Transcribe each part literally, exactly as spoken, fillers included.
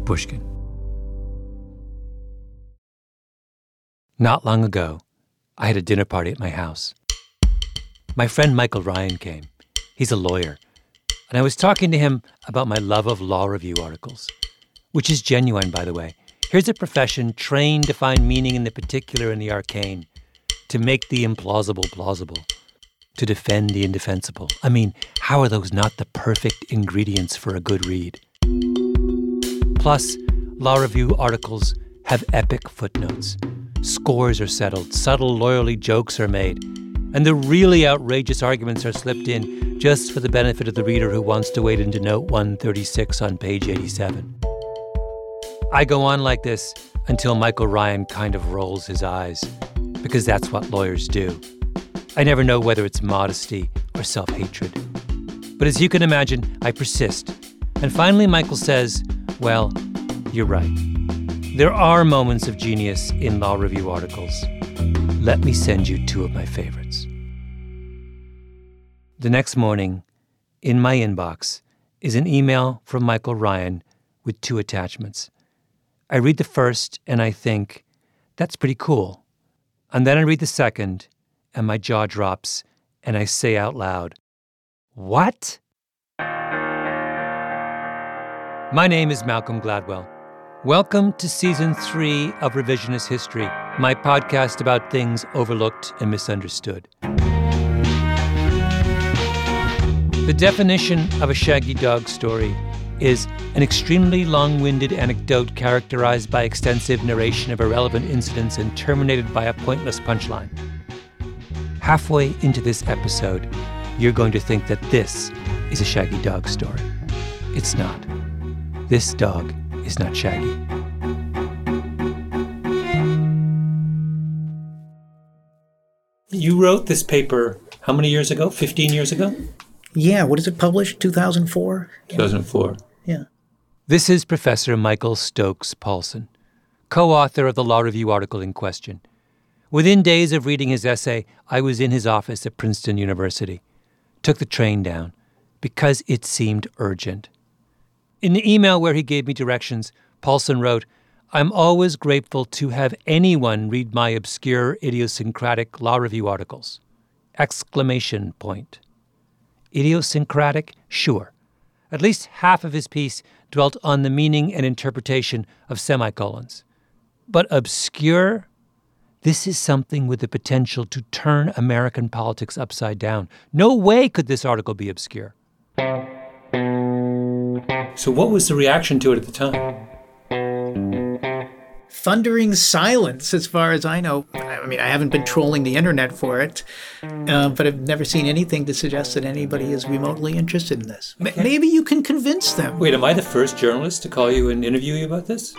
Pushkin. Not long ago, I had a dinner party at my house. My friend Michael Ryan came. He's a lawyer. And I was talking to him about my love of law review articles, which is genuine, by the way. Here's a profession trained to find meaning in the particular and the arcane, to make the implausible plausible, to defend the indefensible. I mean, how are those not the perfect ingredients for a good read? Plus, law review articles have epic footnotes. Scores are settled, subtle lawyerly jokes are made, and the really outrageous arguments are slipped in just for the benefit of the reader who wants to wade into note one thirty-six on page eighty-seven. I go on like this until Michael Ryan kind of rolls his eyes, because that's what lawyers do. I never know whether it's modesty or self-hatred. But as you can imagine, I persist. And finally Michael says, well, you're right. There are moments of genius in law review articles. Let me send you two of my favorites. The next morning, in my inbox, is an email from Michael Ryan with two attachments. I read the first and I think, that's pretty cool. And then I read the second and my jaw drops and I say out loud, what? My name is Malcolm Gladwell. Welcome to Season three of Revisionist History, my podcast about things overlooked and misunderstood. The definition of a shaggy dog story is an extremely long-winded anecdote characterized by extensive narration of irrelevant incidents and terminated by a pointless punchline. Halfway into this episode, you're going to think that this is a shaggy dog story. It's not. This dog is not Shaggy. You wrote this paper how many years ago? fifteen years ago? Yeah, what is it published? two thousand four? two thousand four. Yeah. This is Professor Michael Stokes Paulsen, co-author of the law review article in question. Within days of reading his essay, I was in his office at Princeton University. Took the train down because it seemed urgent. In the email where he gave me directions, Paulsen wrote, I'm always grateful to have anyone read my obscure, idiosyncratic law review articles. Exclamation point. Idiosyncratic? Sure. At least half of his piece dwelt on the meaning and interpretation of semicolons. But obscure? This is something with the potential to turn American politics upside down. No way could this article be obscure. So what was the reaction to it at the time? Thundering silence, as far as I know. I mean, I haven't been trolling the internet for it, uh, but I've never seen anything to suggest that anybody is remotely interested in this. Okay. M- maybe you can convince them. Wait, am I the first journalist to call you and interview you about this?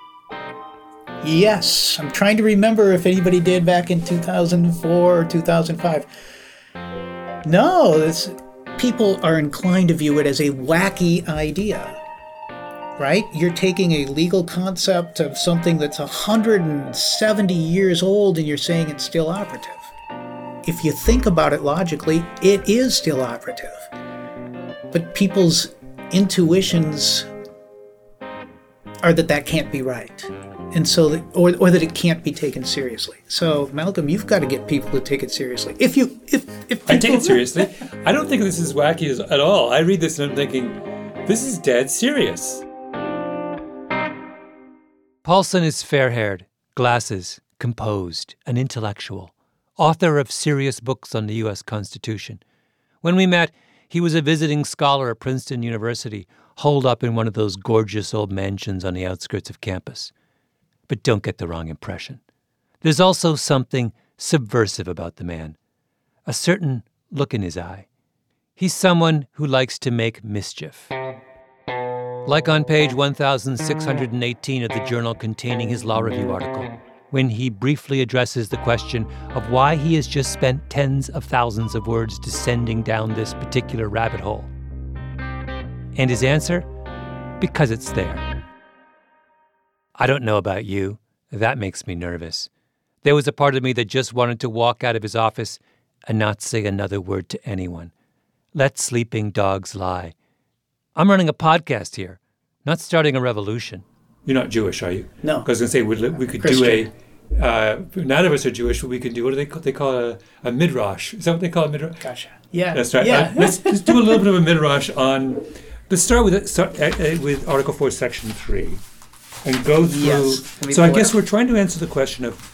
Yes. I'm trying to remember if anybody did back in two thousand four or two thousand five. No, this... People are inclined to view it as a wacky idea, right? You're taking a legal concept of something that's one hundred seventy years old and you're saying it's still operative. If you think about it logically, it is still operative. But people's intuitions are that that can't be right. And so, that, or or that it can't be taken seriously. So, Malcolm, you've got to get people to take it seriously. If you, if if people, I take it seriously. I don't think this is wacky at all. I read this and I'm thinking, this is dead serious. Paulsen is fair-haired, glasses, composed, an intellectual, author of serious books on the U S Constitution. When we met, he was a visiting scholar at Princeton University, holed up in one of those gorgeous old mansions on the outskirts of campus. But don't get the wrong impression. There's also something subversive about the man, a certain look in his eye. He's someone who likes to make mischief. Like on page one thousand six hundred eighteen of the journal containing his law review article, when he briefly addresses the question of why he has just spent tens of thousands of words descending down this particular rabbit hole. And his answer? Because it's there. I don't know about you. That makes me nervous. There was a part of me that just wanted to walk out of his office and not say another word to anyone. Let sleeping dogs lie. I'm running a podcast here, not starting a revolution. You're not Jewish, are you? No. Because I was going to say, we, we could Christian. do a, uh, none of us are Jewish, but we can do, what do they call, they call it a, a midrash. Is that what they call a midrash? Gotcha. Yeah. That's right. Yeah. Uh, let's, let's do a little bit of a midrash on, let's start with it, start, uh, uh, with Article four, Section three, and go through. Yes. Let me So I pull it guess up. we're trying to answer the question of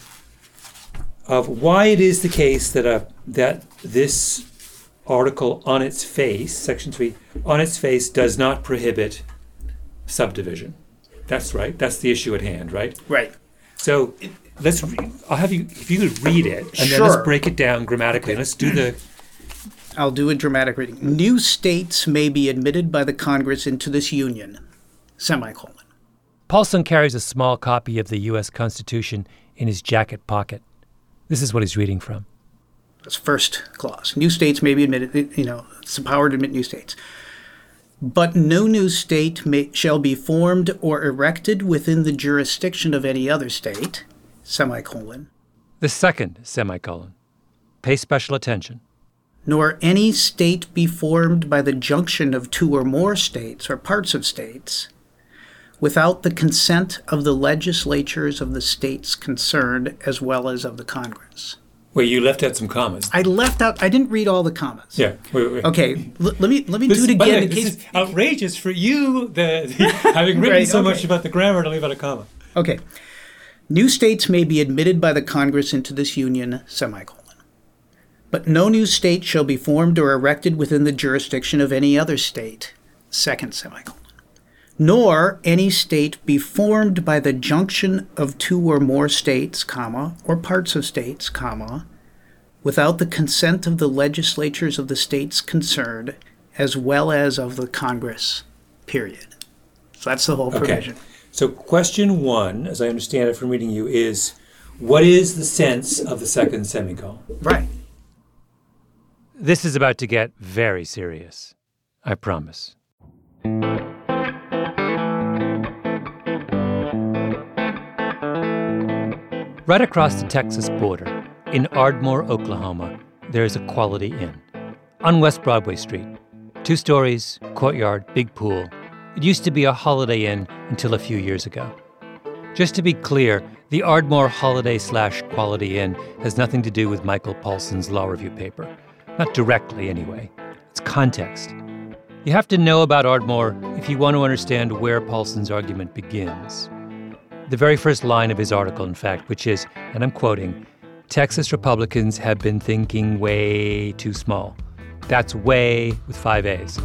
of why it is the case that a, that this article on its face, Section three, on its face does not prohibit subdivision. That's right. That's the issue at hand, right? Right. So let's. Re- I'll have you. If you could read it, and then Sure. let's break it down grammatically. Let's do the. I'll do a dramatic reading. New states may be admitted by the Congress into this union, semicolon. Paulson carries a small copy of the U S Constitution in his jacket pocket. This is what he's reading from. That's first clause. New states may be admitted, you know, it's the power to admit new states. But no new state may, shall be formed or erected within the jurisdiction of any other state, semicolon, The second semicolon. Pay special attention. nor any state be formed by the junction of two or more states or parts of states without the consent of the legislatures of the states concerned as well as of the Congress. Wait, you left out some commas. I left out, I didn't read all the commas. Yeah. Wait, wait. Okay, l- let me let me This, do it by the again way, in this case. is outrageous for you, the, the having written Right, so okay. much about the grammar to leave out a comma. Okay. New states may be admitted by the Congress into this union, semicolon. But no new state shall be formed or erected within the jurisdiction of any other state, second semicolon. Nor any state be formed by the junction of two or more states, comma, or parts of states, comma, without the consent of the legislatures of the states concerned, as well as of the Congress, period. So that's the whole provision. Okay. So question one, as I understand it from reading you, is what is the sense of the second semicolon? Right. This is about to get very serious. I promise. Right across the Texas border, in Ardmore, Oklahoma, there is a Quality Inn on West Broadway Street. Two stories, courtyard, big pool. It used to be a Holiday Inn until a few years ago. Just to be clear, the Ardmore Holiday slash Quality Inn has nothing to do with Michael Paulson's law review paper. Not directly, anyway. It's context. You have to know about Ardmore if you want to understand where Paulson's argument begins. The very first line of his article, in fact, which is, and I'm quoting, Texas Republicans have been thinking way too small. That's way with five A's.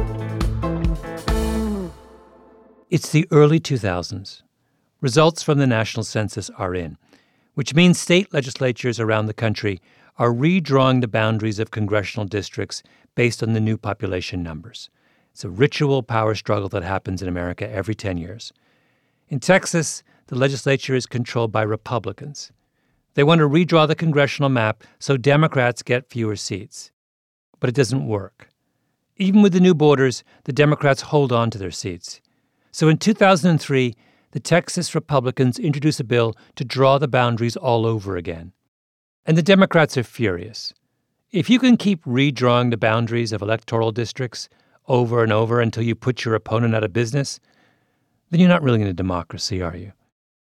It's the early two thousands. Results from the national census are in, which means state legislatures around the country are redrawing the boundaries of congressional districts based on the new population numbers. It's a ritual power struggle that happens in America every ten years. In Texas, the legislature is controlled by Republicans. They want to redraw the congressional map so Democrats get fewer seats. But it doesn't work. Even with the new borders, the Democrats hold on to their seats. So in two thousand three, the Texas Republicans introduce a bill to draw the boundaries all over again. And the Democrats are furious. If you can keep redrawing the boundaries of electoral districts over and over until you put your opponent out of business, then you're not really in a democracy, are you?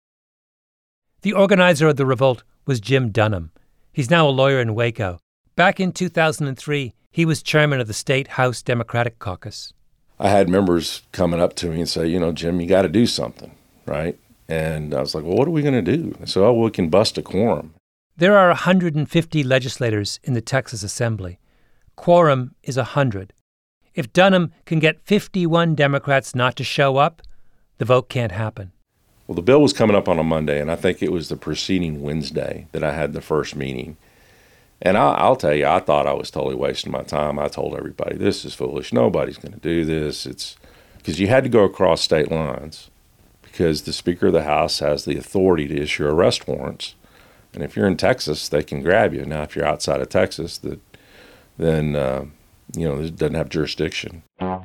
The organizer of the revolt was Jim Dunham. He's now a lawyer in Waco. Back in two thousand three, he was chairman of the State House Democratic Caucus. I had members coming up to me and say, you know, Jim, you got to do something, right? And I was like, well, what are we going to do? So, oh, we can bust a quorum. There are one hundred fifty legislators in the Texas Assembly. Quorum is one hundred. If Dunham can get fifty-one Democrats not to show up, the vote can't happen. Well, the bill was coming up on a Monday, and I think it was the preceding Wednesday that I had the first meeting. And I, I'll tell you, I thought I was totally wasting my time. I told everybody, this is foolish. Nobody's going to do this. It's because you had to go across state lines because the Speaker of the House has the authority to issue arrest warrants. And if you're in Texas, they can grab you. Now, if you're outside of Texas, that then, uh, you know, it doesn't have jurisdiction.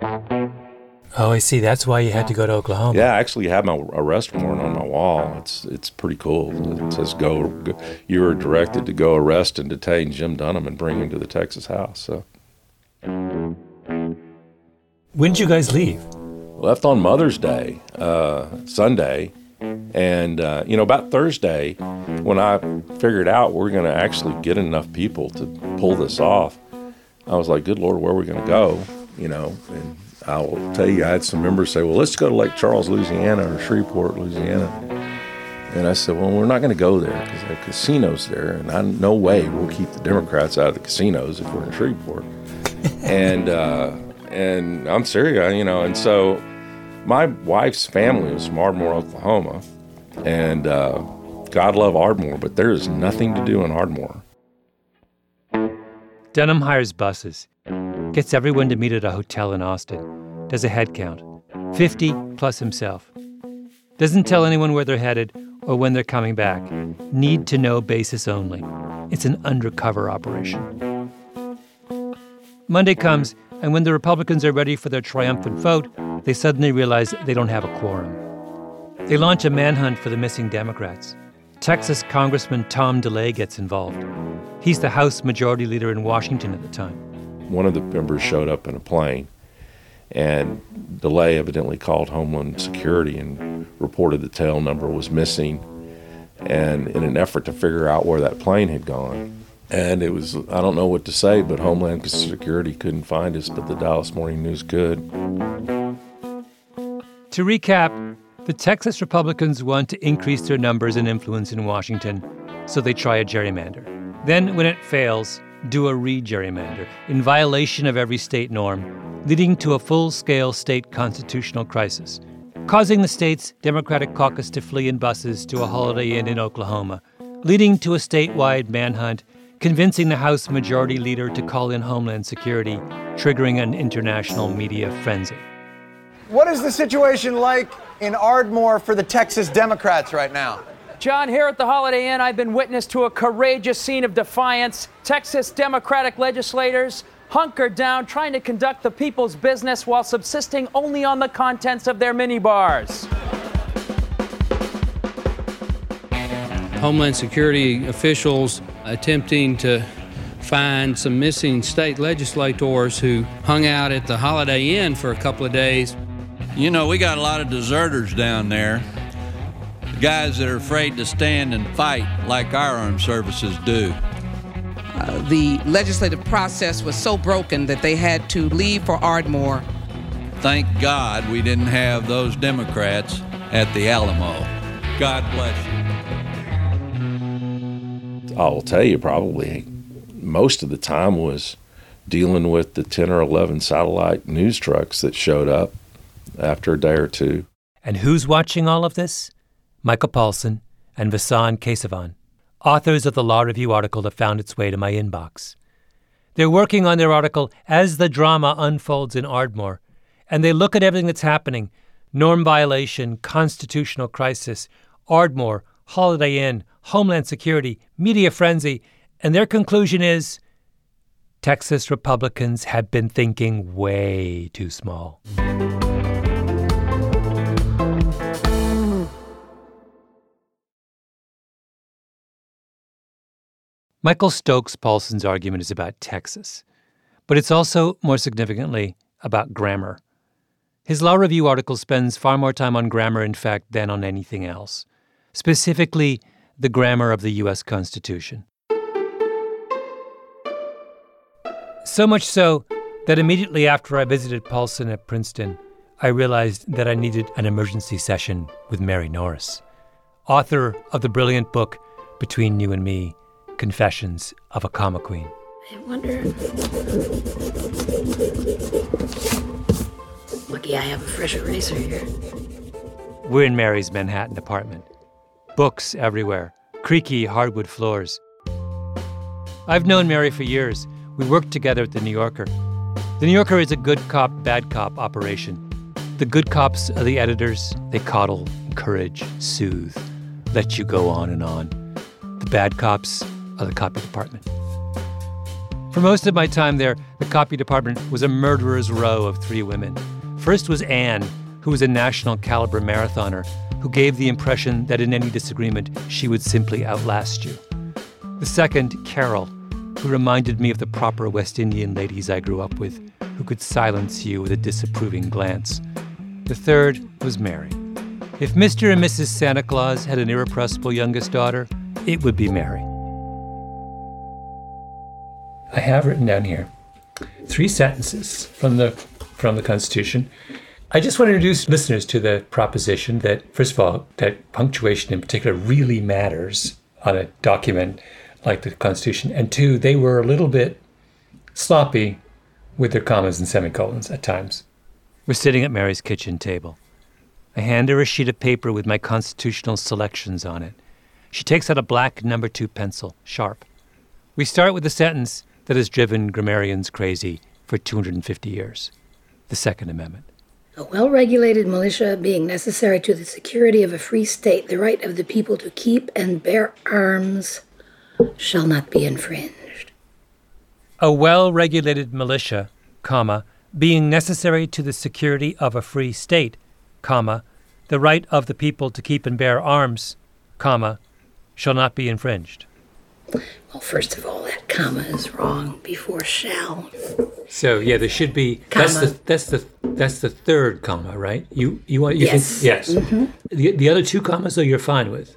Oh, I see. That's why you had to go to Oklahoma. Yeah, I actually have my arrest warrant on my wall. It's it's pretty cool. It says go, go you are directed to go arrest and detain Jim Dunham and bring him to the Texas House. So When did you guys leave? left on Mother's Day, uh, Sunday. And, uh, you know, about Thursday, when I figured out we're going to actually get enough people to pull this off, I was like, good Lord, where are we going to go? You know, and I'll tell you, I had some members say, well, let's go to Lake Charles, Louisiana, or Shreveport, Louisiana. And I said, well, we're not going to go there because there are casinos there, and I no way we'll keep the Democrats out of the casinos if we're in Shreveport. and uh, and I'm serious, you know, and so my wife's family is from Ardmore, Oklahoma, and uh, God love Ardmore, but there is nothing to do in Ardmore. Dunham hires buses, gets everyone to meet at a hotel in Austin, does a head count, fifty plus himself. Doesn't tell anyone where they're headed or when they're coming back. Need-to-know basis only. It's an undercover operation. Monday comes, and when the Republicans are ready for their triumphant vote, they suddenly realize they don't have a quorum. They launch a manhunt for the missing Democrats. Texas Congressman Tom DeLay gets involved. He's the House Majority Leader in Washington at the time. One of the members showed up in a plane, and DeLay evidently called Homeland Security and reported the tail number was missing, and in an effort to figure out where that plane had gone. And it was, I don't know what to say, but Homeland Security couldn't find us, but the Dallas Morning News could. To recap, the Texas Republicans want to increase their numbers and influence in Washington, so they try a gerrymander. Then, when it fails, do a re-gerrymander in violation of every state norm, leading to a full-scale state constitutional crisis, causing the state's Democratic caucus to flee in buses to a Holiday Inn in Oklahoma, leading to a statewide manhunt, convincing the House Majority Leader to call in Homeland Security, triggering an international media frenzy. What is the situation like in Ardmore for the Texas Democrats right now? John, here at the Holiday Inn, I've been witness to a courageous scene of defiance. Texas Democratic legislators hunkered down, trying to conduct the people's business while subsisting only on the contents of their minibars. Homeland Security officials attempting to find some missing state legislators who hung out at the Holiday Inn for a couple of days. You know, we got a lot of deserters down there, guys that are afraid to stand and fight like our armed services do. Uh, the legislative process was so broken that they had to leave for Ardmore. Thank God we didn't have those Democrats at the Alamo. God bless you. I'll tell you, probably most of the time was dealing with the ten or eleven satellite news trucks that showed up after a day or two. And who's watching all of this? Michael Paulson and Vasan Kesavan, authors of the Law Review article that found its way to my inbox. They're working on their article as the drama unfolds in Ardmore, and they look at everything that's happening: norm violation, constitutional crisis, Ardmore, Holiday Inn, Homeland Security, media frenzy, and their conclusion is Texas Republicans have been thinking way too small. Michael Stokes Paulson's argument is about Texas, but it's also, more significantly, about grammar. His Law Review article spends far more time on grammar, in fact, than on anything else, specifically the grammar of the U S Constitution. So much so that immediately after I visited Paulson at Princeton, I realized that I needed an emergency session with Mary Norris, author of the brilliant book Between You and Me, Confessions of a Comma Queen. I wonder... Lucky I have a fresh eraser here. We're in Mary's Manhattan apartment. Books everywhere, creaky hardwood floors. I've known Mary for years. We worked together at The New Yorker. The New Yorker is a good cop, bad cop operation. The good cops are the editors. They coddle, encourage, soothe, let you go on and on. The bad cops are the copy department. For most of my time there, the copy department was a murderer's row of three women. First was Anne, who was a national caliber marathoner who gave the impression that in any disagreement, she would simply outlast you. The second, Carol, who reminded me of the proper West Indian ladies I grew up with, who could silence you with a disapproving glance. The third was Mary. If Mister and Missus Santa Claus had an irrepressible youngest daughter, it would be Mary. I have written down here three sentences from the from the Constitution. I just want to introduce listeners to the proposition that, first of all, that punctuation in particular really matters on a document like the Constitution. And two, they were a little bit sloppy with their commas and semicolons at times. We're sitting at Mary's kitchen table. I hand her a sheet of paper with my constitutional selections on it. She takes out a black number two pencil, sharp. We start with the sentence that has driven grammarians crazy for two hundred fifty years, the Second Amendment. A well-regulated militia being necessary to the security of a free state, the right of the people to keep and bear arms shall not be infringed. A well-regulated militia, comma, being necessary to the security of a free state, comma, the right of the people to keep and bear arms, comma, shall not be infringed. Well, first of all, that comma is wrong before shall. So yeah, there should be. Comma. That's the that's the that's the third comma, right? You you want you Yes. think yes. Mm-hmm. The the other two commas, though, you're fine with.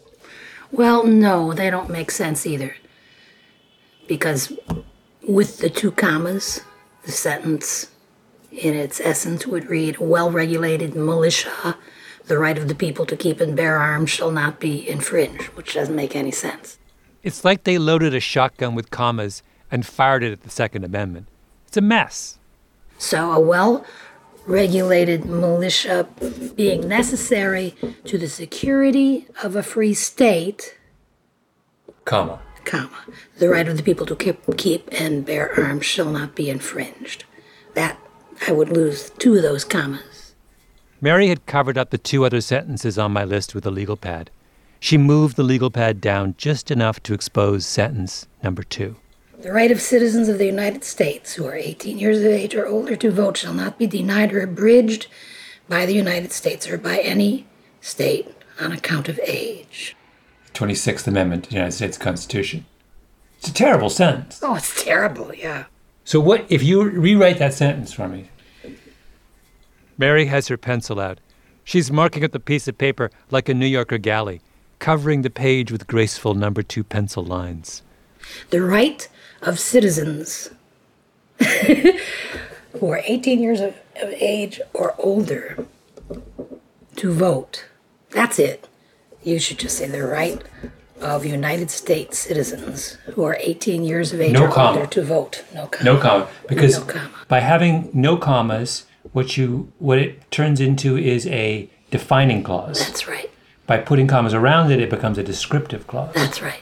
Well, no, they don't make sense either. Because with the two commas, the sentence in its essence would read, a well-regulated militia, the right of the people to keep and bear arms shall not be infringed, which doesn't make any sense. It's like they loaded a shotgun with commas and fired it at the Second Amendment. It's a mess. So a well-regulated militia being necessary to the security of a free state, Comma. comma, the right of the people to keep, keep and bear arms shall not be infringed. That, I would lose two of those commas. Mary had covered up the two other sentences on my list with a legal pad. She moved the legal pad down just enough to expose sentence number two. The right of citizens of the United States who are eighteen years of age or older to vote shall not be denied or abridged by the United States or by any state on account of age. twenty-sixth Amendment to the United States Constitution. It's a terrible sentence. Oh, it's terrible, yeah. So what if you rewrite that sentence for me? Mary has her pencil out. She's marking up the piece of paper like a New Yorker galley, covering the page with graceful number two pencil lines. The right of citizens who are eighteen years of, of age or older to vote. That's it. You should just say the right of United States citizens who are eighteen years of age No or comma. older to vote. No comma. No comma. Because No comma. by having no commas, what you what it turns into is a defining clause. That's right. By putting commas around it, it becomes a descriptive clause. That's right.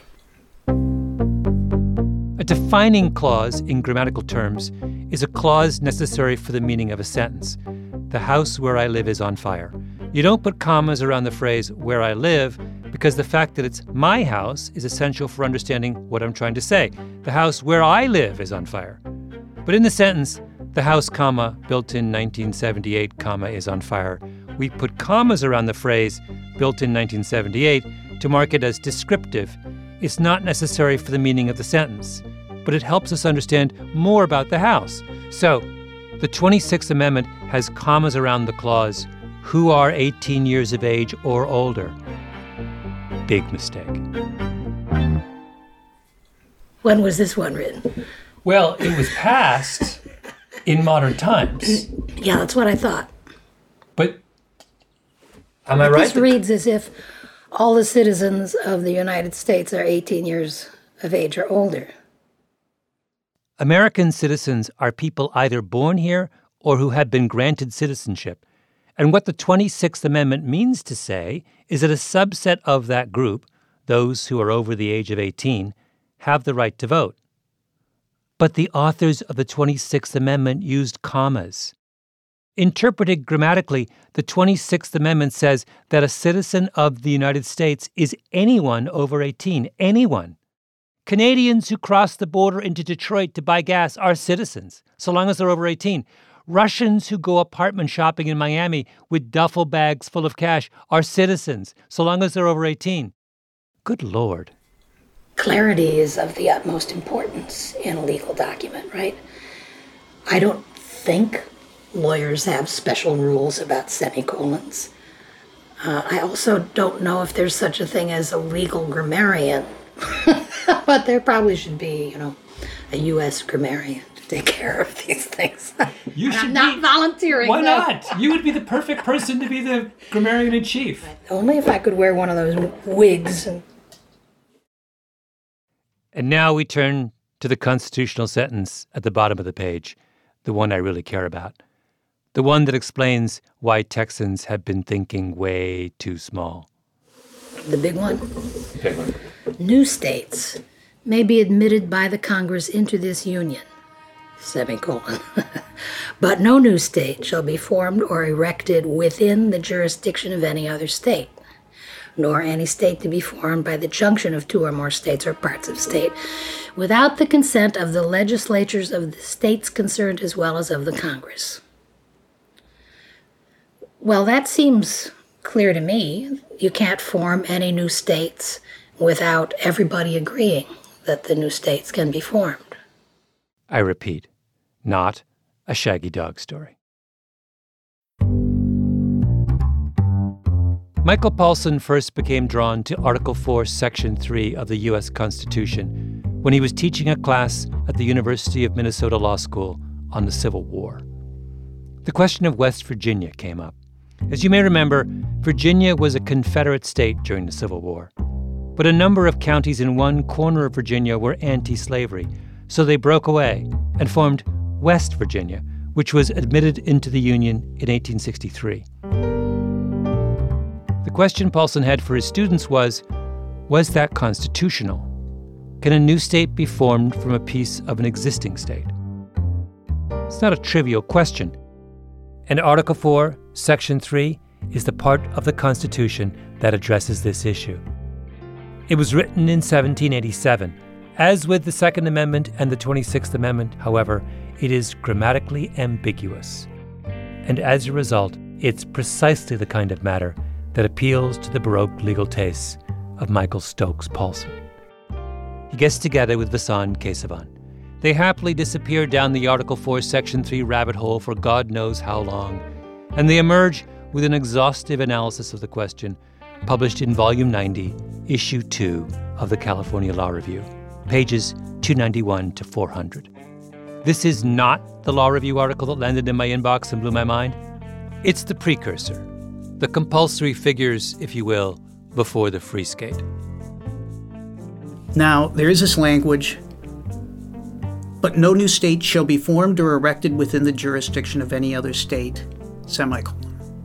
A defining clause, in grammatical terms, is a clause necessary for the meaning of a sentence. The house where I live is on fire. You don't put commas around the phrase where I live because the fact that it's my house is essential for understanding what I'm trying to say. The house where I live is on fire. But in the sentence, the house, comma, built in nineteen seventy-eight, comma, is on fire, we put commas around the phrase built in nineteen seventy-eight to mark it as descriptive. It's not necessary for the meaning of the sentence, but it helps us understand more about the house. So, the twenty-sixth Amendment has commas around the clause, who are eighteen years of age or older. Big mistake. When was this one written? Well, it was passed in modern times. Yeah, that's what I thought. But am I But right? This reads as if all the citizens of the United States are eighteen years of age or older. American citizens are people either born here or who have been granted citizenship. And what the twenty-sixth Amendment means to say is that a subset of that group, those who are over the age of eighteen, have the right to vote. But the authors of the twenty-sixth Amendment used commas. Interpreted grammatically, the twenty-sixth Amendment says that a citizen of the United States is anyone over eighteen, anyone. Canadians who cross the border into Detroit to buy gas are citizens, so long as they're over eighteen. Russians who go apartment shopping in Miami with duffel bags full of cash are citizens, so long as they're over eighteen. Good Lord. Clarity is of the utmost importance in a legal document, right? I don't think lawyers have special rules about semicolons. Uh, I also don't know if there's such a thing as a legal grammarian, but there probably should be, you know, a U S grammarian to take care of these things. You should I'm not be, volunteering. Why no. not? You would be the perfect person to be the grammarian in chief. Only if I could wear one of those wigs. And, and now we turn to the constitutional sentence at the bottom of the page, the one I really care about. The one that explains why Texans have been thinking way too small. The big one? Big one. New states may be admitted by the Congress into this union, semicolon. But no new state shall be formed or erected within the jurisdiction of any other state, nor any state to be formed by the junction of two or more states or parts of state, without the consent of the legislatures of the states concerned as well as of the Congress. Well, that seems clear to me. You can't form any new states without everybody agreeing that the new states can be formed. I repeat, not a Shaggy Dog story. Michael Paulson first became drawn to Article four, Section three of the U S Constitution when he was teaching a class at the University of Minnesota Law School on the Civil War. The question of West Virginia came up. As you may remember, Virginia was a Confederate state during the Civil War. But a number of counties in one corner of Virginia were anti-slavery, so they broke away and formed West Virginia, which was admitted into the Union in eighteen sixty-three. The question Paulson had for his students was, was that constitutional? Can a new state be formed from a piece of an existing state? It's not a trivial question. And Article four, Section three is the part of the Constitution that addresses this issue. It was written in seventeen eighty-seven. As with the Second Amendment and the twenty-sixth Amendment, however, it is grammatically ambiguous. And as a result, it's precisely the kind of matter that appeals to the Baroque legal tastes of Michael Stokes Paulson. He gets together with Vasson Kesavan. They happily disappear down the Article four, Section three rabbit hole for God knows how long, and they emerge with an exhaustive analysis of the question, published in Volume ninety, Issue two of the California Law Review, pages two ninety-one to four hundred. This is not the Law Review article that landed in my inbox and blew my mind. It's the precursor, the compulsory figures, if you will, before the free skate. Now, there is this language, but no new state shall be formed or erected within the jurisdiction of any other state, semicolon.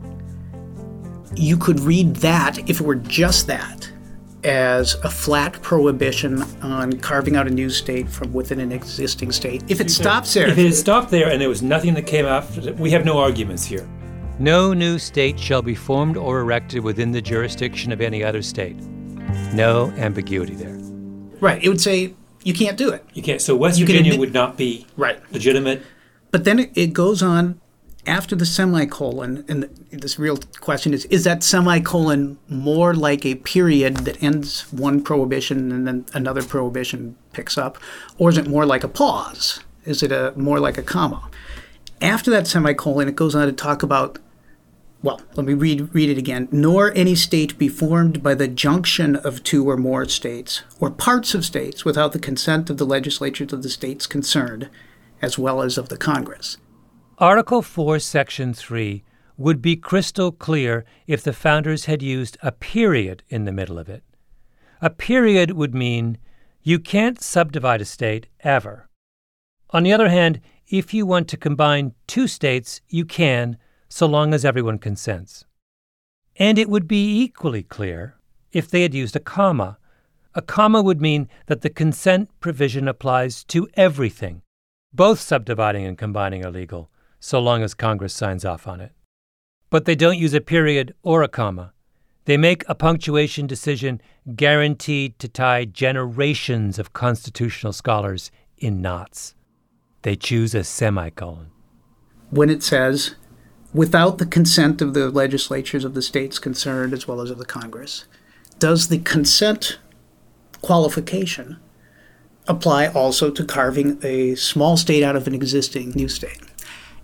You could read that, if it were just that, as a flat prohibition on carving out a new state from within an existing state. If it stops there... If it had stopped there and there was nothing that came after it, we have no arguments here. No new state shall be formed or erected within the jurisdiction of any other state. No ambiguity there. Right. It would say you can't do it. You can't. So West You can Virginia admit- would not be Right. legitimate. But then it, it goes on after the semicolon, and the, this real question is, is that semicolon more like a period that ends one prohibition and then another prohibition picks up, or is it more like a pause? Is it a more like a comma? After that semicolon, it goes on to talk about, well, let me read read it again. Nor any state be formed by the junction of two or more states, or parts of states, without the consent of the legislatures of the states concerned, as well as of the Congress. Article four, Section three would be crystal clear if the founders had used a period in the middle of it. A period would mean you can't subdivide a state ever. On the other hand, if you want to combine two states, you can, so long as everyone consents. And it would be equally clear if they had used a comma. A comma would mean that the consent provision applies to everything. Both subdividing and combining are legal, so long as Congress signs off on it. But they don't use a period or a comma. They make a punctuation decision guaranteed to tie generations of constitutional scholars in knots. They choose a semicolon. When it says, without the consent of the legislatures of the states concerned, as well as of the Congress, does the consent qualification apply also to carving a small state out of an existing new state?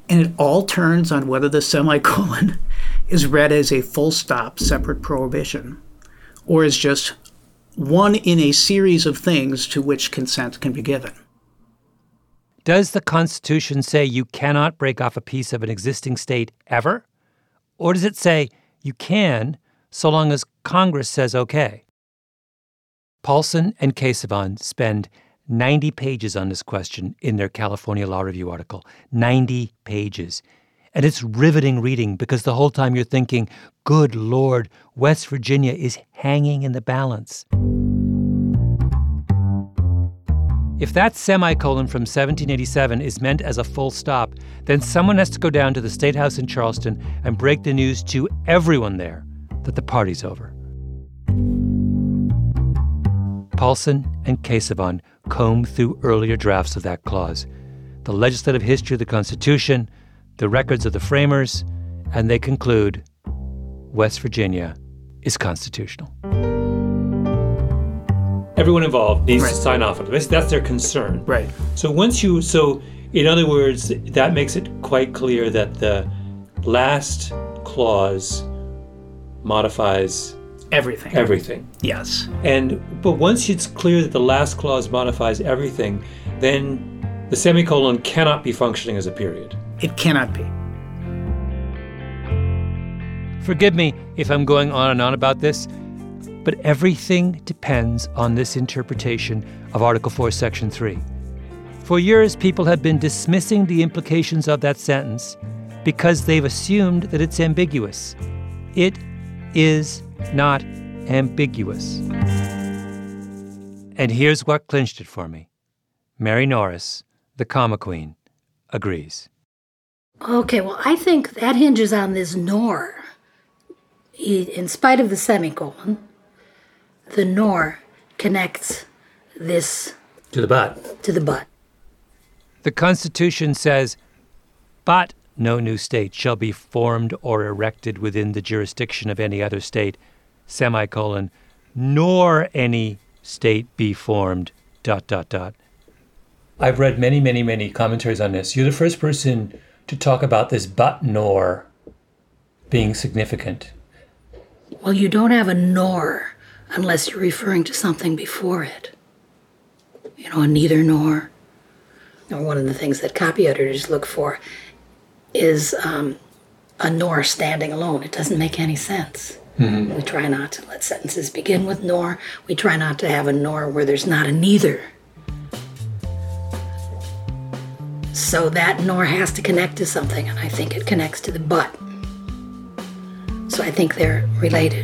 And it all turns on whether the semicolon is read as a full stop, separate prohibition, or as just one in a series of things to which consent can be given. Does the Constitution say you cannot break off a piece of an existing state ever? Or does it say you can, so long as Congress says okay? Paulson and Kesavan spend ninety pages on this question in their California Law Review article. ninety pages. And it's riveting reading because the whole time you're thinking, good Lord, West Virginia is hanging in the balance. If that semicolon from seventeen eighty-seven is meant as a full stop, then someone has to go down to the State House in Charleston and break the news to everyone there that the party's over. Paulson and Kesavan comb through earlier drafts of that clause, the legislative history of the Constitution, the records of the framers, and they conclude West Virginia is constitutional. Everyone involved needs right. to sign off on it. That's their concern. Right. So once you, so in other words, that makes it quite clear that the last clause modifies everything. Everything. Yes. And but once it's clear that the last clause modifies everything, then the semicolon cannot be functioning as a period. It cannot be. Forgive me if I'm going on and on about this, but everything depends on this interpretation of Article four, Section three. For years, people have been dismissing the implications of that sentence because they've assumed that it's ambiguous. It is not ambiguous. And here's what clinched it for me. Mary Norris, the comma queen, agrees. Okay, well, I think that hinges on this nor. In spite of the semicolon, the nor connects this to the but. To the but. The Constitution says, but no new state shall be formed or erected within the jurisdiction of any other state, semicolon, nor any state be formed, dot, dot, dot. I've read many, many, many commentaries on this. You're the first person to talk about this but nor being significant. Well, you don't have a nor unless you're referring to something before it. You know, a neither nor. Or one of the things that copy editors look for is um, a nor standing alone. It doesn't make any sense. Mm-hmm. We try not to let sentences begin with nor. We try not to have a nor where there's not a neither. So that nor has to connect to something, and I think it connects to the but. So I think they're related.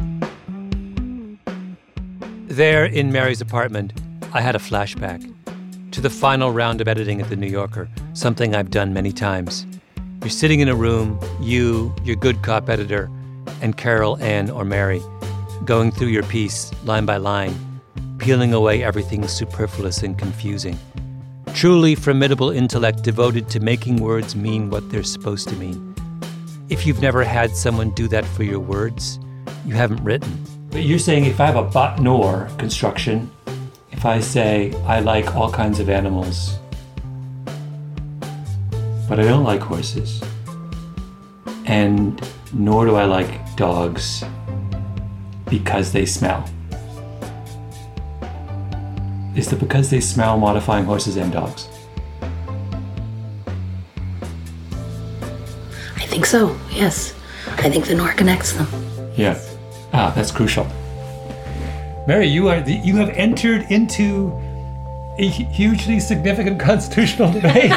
There in Mary's apartment, I had a flashback to the final round of editing at The New Yorker, something I've done many times. You're sitting in a room, you, your good cop editor, and Carol, Ann, or Mary, going through your piece line by line, peeling away everything superfluous and confusing. Truly formidable intellect devoted to making words mean what they're supposed to mean. If you've never had someone do that for your words, you haven't written. But you're saying if I have a but nor construction, if I say I like all kinds of animals, but I don't like horses, and nor do I like dogs because they smell. Is the because they smell modifying horses and dogs? I think so, yes. I think the nor connects them. Yeah. Ah, that's crucial. Mary, you are the, you have entered into a hugely significant constitutional debate.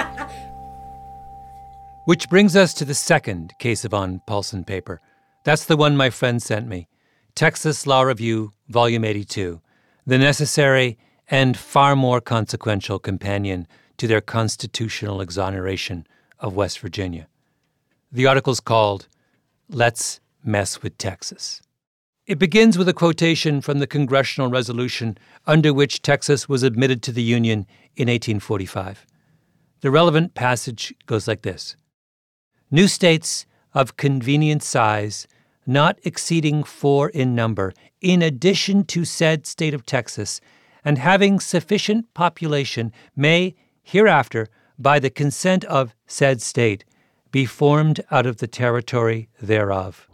Which brings us to the second Kesavan Paulson paper. That's the one my friend sent me. Texas Law Review, Volume eighty-two. The necessary and far more consequential companion to their constitutional exoneration of West Virginia. The article's called Let's Mess with Texas. It begins with a quotation from the congressional resolution under which Texas was admitted to the Union in eighteen forty-five. The relevant passage goes like this. New states of convenient size, not exceeding four in number, in addition to said state of Texas, and having sufficient population, may hereafter, by the consent of said state, be formed out of the territory thereof.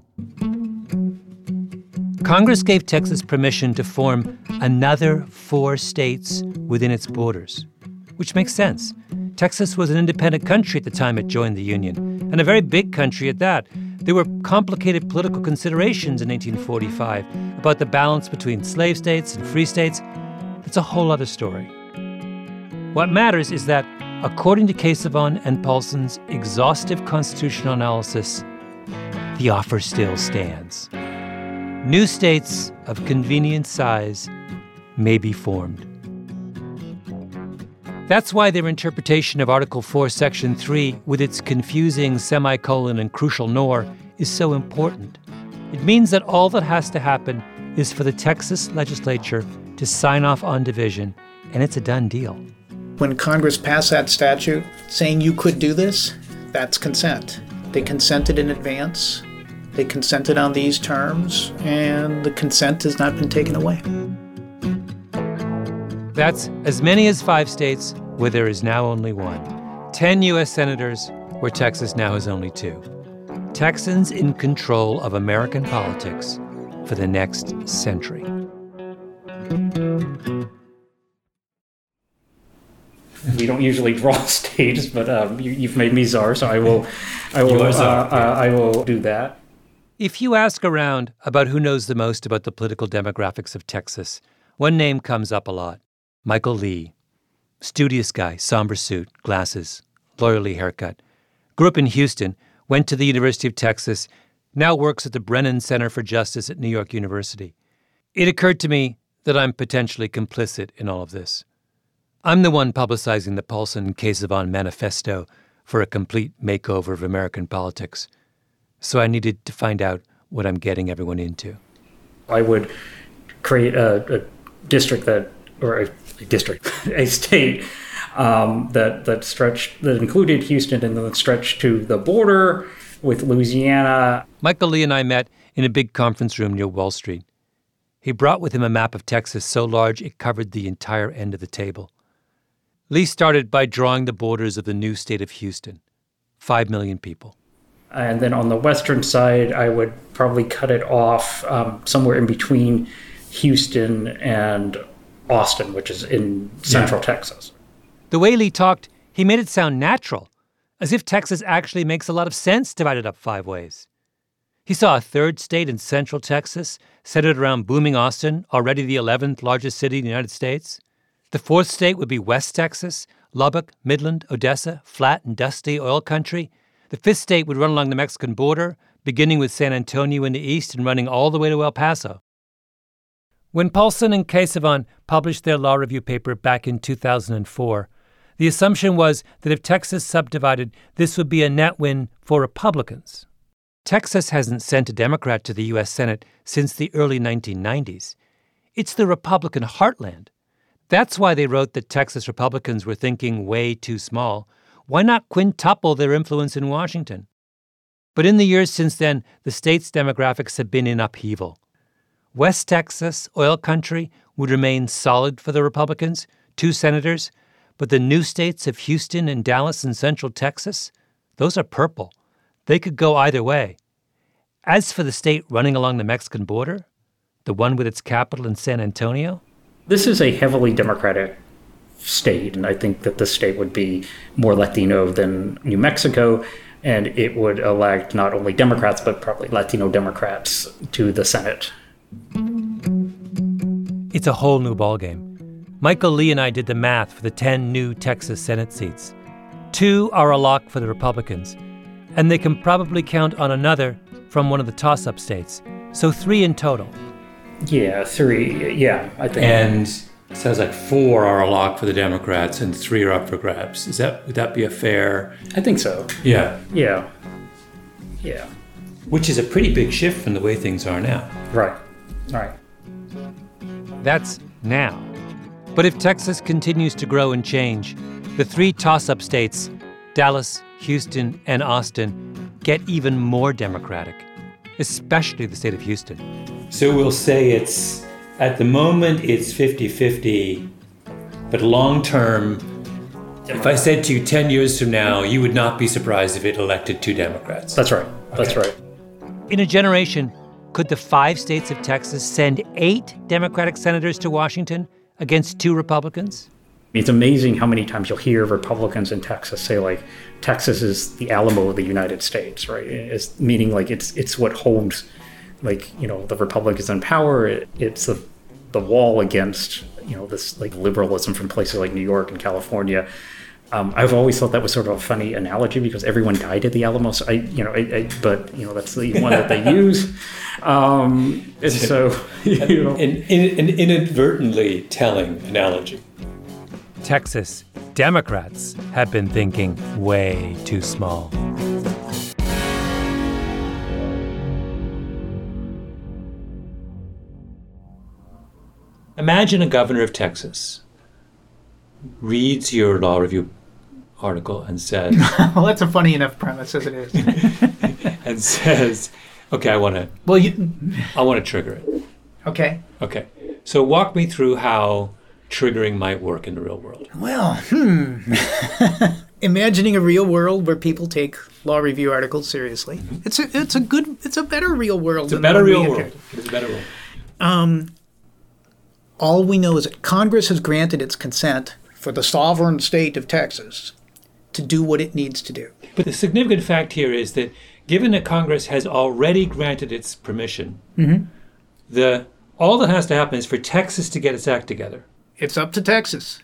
Congress gave Texas permission to form another four states within its borders, which makes sense. Texas was an independent country at the time it joined the Union, and a very big country at that. There were complicated political considerations in eighteen forty-five about the balance between slave states and free states. That's a whole other story. What matters is that, according to Casavon and Paulson's exhaustive constitutional analysis, the offer still stands. New states of convenient size may be formed. That's why their interpretation of Article four, Section three, with its confusing semicolon and crucial nor, is so important. It means that all that has to happen is for the Texas legislature to sign off on division, and it's a done deal. When Congress passed that statute saying you could do this, that's consent. They consented in advance. They consented on these terms, and the consent has not been taken away. That's as many as five states where there is now only one. Ten U S senators where Texas now has only two. Texans in control of American politics for the next century. We don't usually draw states, but um, you, you've made me czar, so I will, I will, uh, uh, I will do that. If you ask around about who knows the most about the political demographics of Texas, one name comes up a lot. Michael Lee. Studious guy, somber suit, glasses, lawyerly haircut. Grew up in Houston, went to the University of Texas, now works at the Brennan Center for Justice at New York University. It occurred to me that I'm potentially complicit in all of this. I'm the one publicizing the Paulson and Casavon manifesto for a complete makeover of American politics. So I needed to find out what I'm getting everyone into. I would create a, a district that, or a, a district, a state um, that that stretched, that included Houston and then stretched to the border with Louisiana. Michael Lee and I met in a big conference room near Wall Street. He brought with him a map of Texas so large it covered the entire end of the table. Lee started by drawing the borders of the new state of Houston, five million people. And then on the western side, I would probably cut it off um, somewhere in between Houston and Austin, which is in central yeah. Texas. The way Lee talked, he made it sound natural, as if Texas actually makes a lot of sense divided up five ways. He saw a third state in central Texas, centered around booming Austin, already the eleventh largest city in the United States. The fourth state would be West Texas, Lubbock, Midland, Odessa, flat and dusty oil country. The fifth state would run along the Mexican border, beginning with San Antonio in the east and running all the way to El Paso. When Paulson and Casavon published their law review paper back in two thousand four, the assumption was that if Texas subdivided, this would be a net win for Republicans. Texas hasn't sent a Democrat to the U S Senate since the early nineteen nineties. It's the Republican heartland. That's why they wrote that Texas Republicans were thinking way too small. Why not quintuple their influence in Washington? But in the years since then, the state's demographics have been in upheaval. West Texas, oil country, would remain solid for the Republicans, two senators, but the new states of Houston and Dallas and Central Texas, those are purple. They could go either way. As for the state running along the Mexican border, the one with its capital in San Antonio, this is a heavily Democratic state, and I think that the state would be more Latino than New Mexico, and it would elect not only Democrats, but probably Latino Democrats to the Senate. It's a whole new ballgame. Michael Lee and I did the math for the ten new Texas Senate seats. Two are a lock for the Republicans, and they can probably count on another from one of the toss-up states, so three in total. Yeah, three, yeah, I think. And it sounds like four are a lock for the Democrats and three are up for grabs. Is that, would that be a fair? I think so. Yeah. Yeah. Yeah. Which is a pretty big shift from the way things are now. Right. Right. That's now. But if Texas continues to grow and change, the three toss-up states, Dallas, Houston, and Austin, get even more Democratic, especially the state of Houston. So we'll say it's, at the moment, it's fifty-fifty, but long-term, If I said to you ten years from now, you would not be surprised if it elected two Democrats. That's right. That's Okay. right. In a generation, could the five states of Texas send eight Democratic senators to Washington against two Republicans? It's amazing how many times you'll hear Republicans in Texas say, like, Texas is the Alamo of the United States, right? It's meaning, like, it's it's what holds, like, you know, the Republicans in power. It, it's the the wall against, you know, this, like, liberalism from places like New York and California. Um, I've always thought that was sort of a funny analogy because everyone died at the Alamo. So I, you know, I, I, but you know, that's the one that they use. Um, and so, you know, An, an, an inadvertently telling analogy. Texas Democrats have been thinking way too small. Imagine a governor of Texas reads your law review article and says, Well, that's a funny enough premise as it is. and says, okay, I want to, Well, you, I want to trigger it. okay. Okay. So walk me through how triggering might work in the real world. Well, hmm. Imagining a real world where people take law review articles seriously. Mm-hmm. It's a it's a good it's a better real world. It's a than better the one real we world. inherited. It's a better world. Um, all we know is that Congress has granted its consent for the sovereign state of Texas to do what it needs to do. But the significant fact here is that given that Congress has already granted its permission, Mm-hmm. the all that has to happen is for Texas to get its act together. It's up to Texas.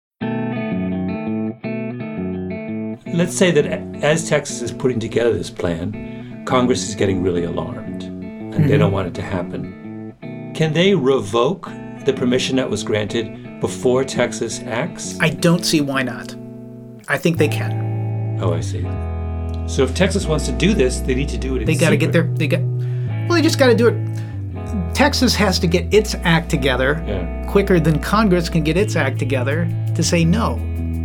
Let's say that as Texas is putting together this plan, Congress is getting really alarmed and Mm-hmm. they don't want it to happen. Can they revoke the permission that was granted before Texas acts? I don't see why not. I think they can. Oh, I see. So if Texas wants to do this, they need to do it in They got to get secret. their they got well they just got to do it. Texas has to get its act together Yeah. quicker than Congress can get its act together to say no.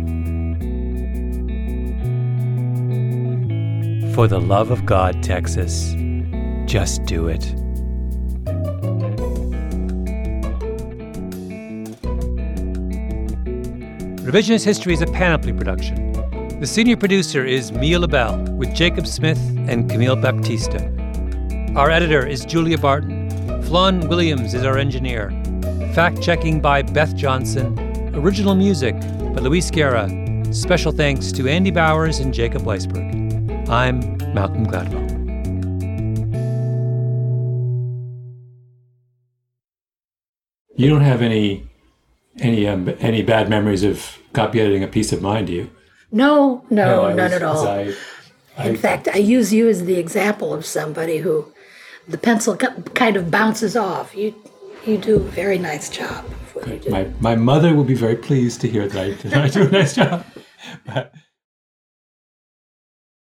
For the love of God, Texas, just do it. Revisionist History is a Panoply production. The senior producer is Mia LaBelle with Jacob Smith and Camille Baptista. Our editor is Julia Barton. Flan Williams is our engineer. Fact-checking by Beth Johnson. Original music by Luis Guerra. Special thanks to Andy Bowers and Jacob Weisberg. I'm Malcolm Gladwell. You don't have any any um, any bad memories of copy editing a piece of mine, do you? No, no, I none was- at all. I, I, In fact, I use you as the example of somebody who the pencil ki- kind of bounces off. You you do a very nice job of what you do. my my mother will be very pleased to hear that I, that I do a nice job. But,